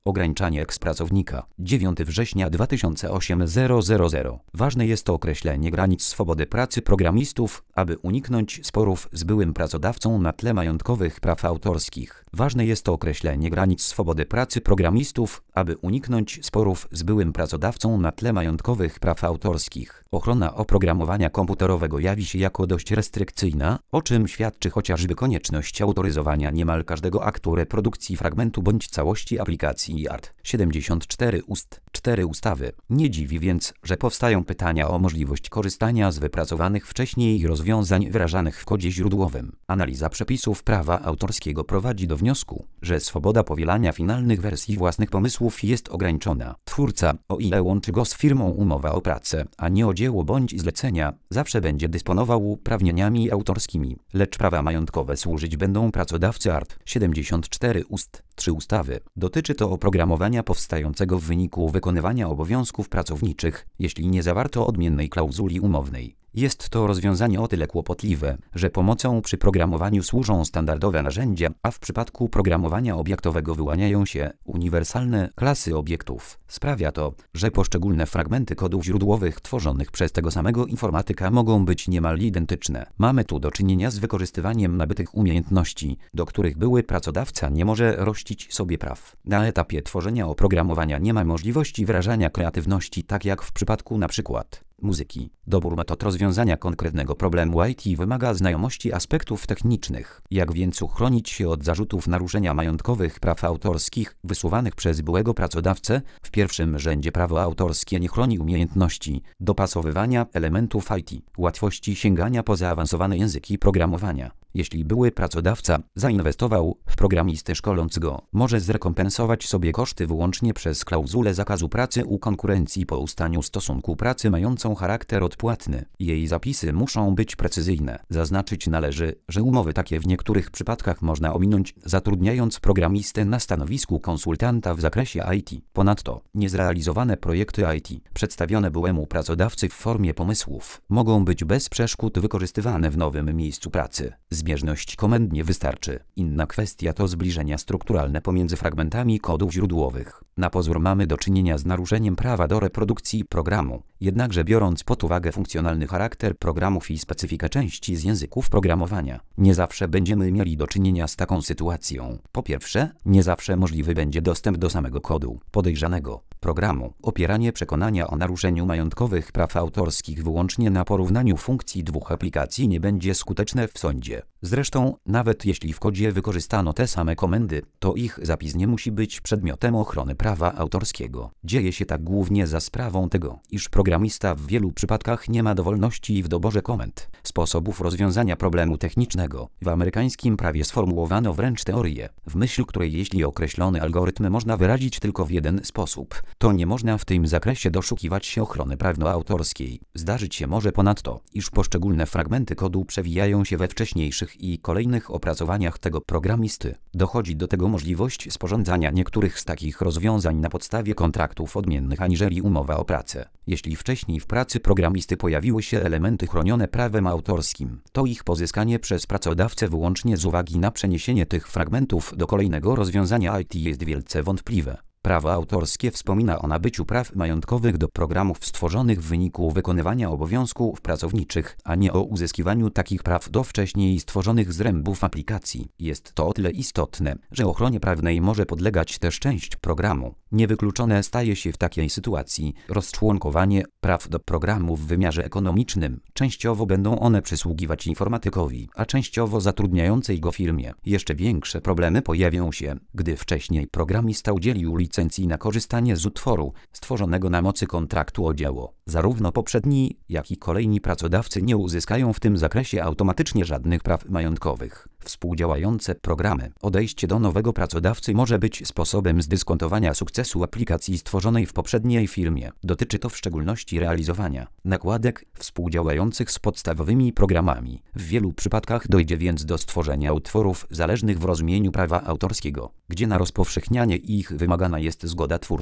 Ograniczanie ekspracownika. 9 września 2008 000. Ważne jest to określenie granic swobody pracy programistów, aby uniknąć sporów z byłym pracodawcą na tle majątkowych praw autorskich. Ważne jest to określenie granic swobody pracy programistów, aby uniknąć sporów z byłym pracodawcą na tle majątkowych praw autorskich. Ochrona oprogramowania komputerowego jawi się jako dość restrykcyjna, o czym świadczy chociażby konieczność autoryzowania niemal każdego aktu reprodukcji fragmentu bądź całości aplikacji art. 74 ust. 4 ustawy. Nie dziwi więc, że powstają pytania o możliwość korzystania z wypracowanych wcześniej rozwiązań wyrażanych w kodzie źródłowym. Analiza przepisów prawa autorskiego prowadzi do wniosku, że swoboda powielania finalnych wersji własnych pomysłów jest ograniczona. Twórca, o ile łączy go z firmą umowa o pracę, a nie o dzieło bądź zlecenia, zawsze będzie dysponował uprawnieniami autorskimi, lecz prawa majątkowe służyć będą pracodawcy art. 74 ust. 3 ustawy. Dotyczy to oprogramowania powstającego w wyniku wykonywania obowiązków pracowniczych, jeśli nie zawarto odmiennej klauzuli umownej. Jest to rozwiązanie o tyle kłopotliwe, że pomocą przy programowaniu służą standardowe narzędzia, a w przypadku programowania obiektowego wyłaniają się uniwersalne klasy obiektów. Sprawia to, że poszczególne fragmenty kodów źródłowych tworzonych przez tego samego informatyka mogą być niemal identyczne. Mamy tu do czynienia z wykorzystywaniem nabytych umiejętności, do których były pracodawca nie może rościć sobie praw. Na etapie tworzenia oprogramowania nie ma możliwości wyrażania kreatywności, tak jak w przypadku np. muzyki. Dobór metod rozwiązania konkretnego problemu IT wymaga znajomości aspektów technicznych. Jak więc uchronić się od zarzutów naruszenia majątkowych praw autorskich wysuwanych przez byłego pracodawcę? W pierwszym rzędzie prawo autorskie nie chroni umiejętności dopasowywania elementów IT, łatwości sięgania po zaawansowane języki programowania. Jeśli były pracodawca zainwestował w programistę szkoląc go, może zrekompensować sobie koszty wyłącznie przez klauzulę zakazu pracy u konkurencji po ustaniu stosunku pracy mającą charakter odpłatny. Jej zapisy muszą być precyzyjne. Zaznaczyć należy, że umowy takie w niektórych przypadkach można ominąć, zatrudniając programistę na stanowisku konsultanta w zakresie IT. Ponadto, niezrealizowane projekty IT, przedstawione byłemu pracodawcy w formie pomysłów, mogą być bez przeszkód wykorzystywane w nowym miejscu pracy. Zbieżność komend nie wystarczy. Inna kwestia to zbliżenia strukturalne pomiędzy fragmentami kodów źródłowych. Na pozór mamy do czynienia z naruszeniem prawa do reprodukcji programu. Jednakże biorąc pod uwagę funkcjonalny charakter programów i specyfikę części z języków programowania, nie zawsze będziemy mieli do czynienia z taką sytuacją. Po pierwsze, nie zawsze możliwy będzie dostęp do samego kodu podejrzanego programu. Opieranie przekonania o naruszeniu majątkowych praw autorskich wyłącznie na porównaniu funkcji dwóch aplikacji nie będzie skuteczne w sądzie. Zresztą, nawet jeśli w kodzie wykorzystano te same komendy, to ich zapis nie musi być przedmiotem ochrony prawa autorskiego. Dzieje się tak głównie za sprawą tego, iż programista w wielu przypadkach nie ma dowolności w doborze komend, sposobów rozwiązania problemu technicznego. W amerykańskim prawie sformułowano wręcz teorię, w myśl której jeśli określony algorytm można wyrazić tylko w jeden sposób, to nie można w tym zakresie doszukiwać się ochrony prawnoautorskiej. Zdarzyć się może ponadto, iż poszczególne fragmenty kodu przewijają się we wcześniejszych i kolejnych opracowaniach tego programisty. Dochodzi do tego możliwość sporządzania niektórych z takich rozwiązań na podstawie kontraktów odmiennych aniżeli umowa o pracę. Jeśli wcześniej w pracy programisty pojawiły się elementy chronione prawem autorskim, to ich pozyskanie przez pracodawcę wyłącznie z uwagi na przeniesienie tych fragmentów do kolejnego rozwiązania IT jest wielce wątpliwe. Prawo autorskie wspomina o nabyciu praw majątkowych do programów stworzonych w wyniku wykonywania obowiązków pracowniczych, a nie o uzyskiwaniu takich praw do wcześniej stworzonych zrębów aplikacji. Jest to o tyle istotne, że ochronie prawnej może podlegać też część programu. Niewykluczone staje się w takiej sytuacji rozczłonkowanie praw do programu w wymiarze ekonomicznym. Częściowo będą one przysługiwać informatykowi, a częściowo zatrudniającej go firmie. Jeszcze większe problemy pojawią się, gdy wcześniej programista udzielił licencji na korzystanie z utworu stworzonego na mocy kontraktu o dzieło. Zarówno poprzedni, jak i kolejni pracodawcy nie uzyskają w tym zakresie automatycznie żadnych praw majątkowych. Współdziałające programy. Odejście do nowego pracodawcy może być sposobem zdyskontowania sukcesu aplikacji stworzonej w poprzedniej firmie. Dotyczy to w szczególności realizowania nakładek współdziałających z podstawowymi programami. W wielu przypadkach dojdzie więc do stworzenia utworów zależnych w rozumieniu prawa autorskiego, gdzie na rozpowszechnianie ich wymagana jest zgoda twórcy.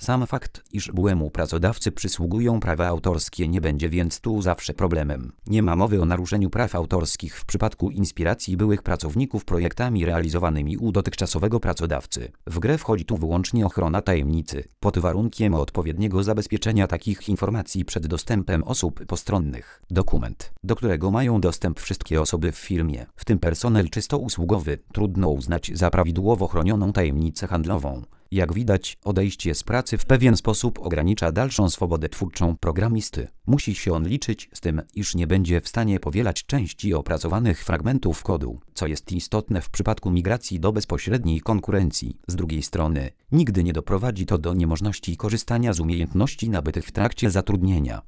Sam fakt, iż byłemu pracodawcy przysługują prawa autorskie, nie będzie więc tu zawsze problemem. Nie ma mowy o naruszeniu praw autorskich w przypadku inspiracji byłych pracowników projektami realizowanymi u dotychczasowego pracodawcy. W grę wchodzi tu wyłącznie ochrona tajemnicy, pod warunkiem odpowiedniego zabezpieczenia takich informacji przed dostępem osób postronnych. Dokument, do którego mają dostęp wszystkie osoby w firmie, w tym personel czysto usługowy, trudno uznać za prawidłowo chronioną tajemnicę handlową. Jak widać, odejście z pracy w pewien sposób ogranicza dalszą swobodę twórczą programisty. Musi się on liczyć z tym, iż nie będzie w stanie powielać części opracowanych fragmentów kodu, co jest istotne w przypadku migracji do bezpośredniej konkurencji. Z drugiej strony, nigdy nie doprowadzi to do niemożności korzystania z umiejętności nabytych w trakcie zatrudnienia.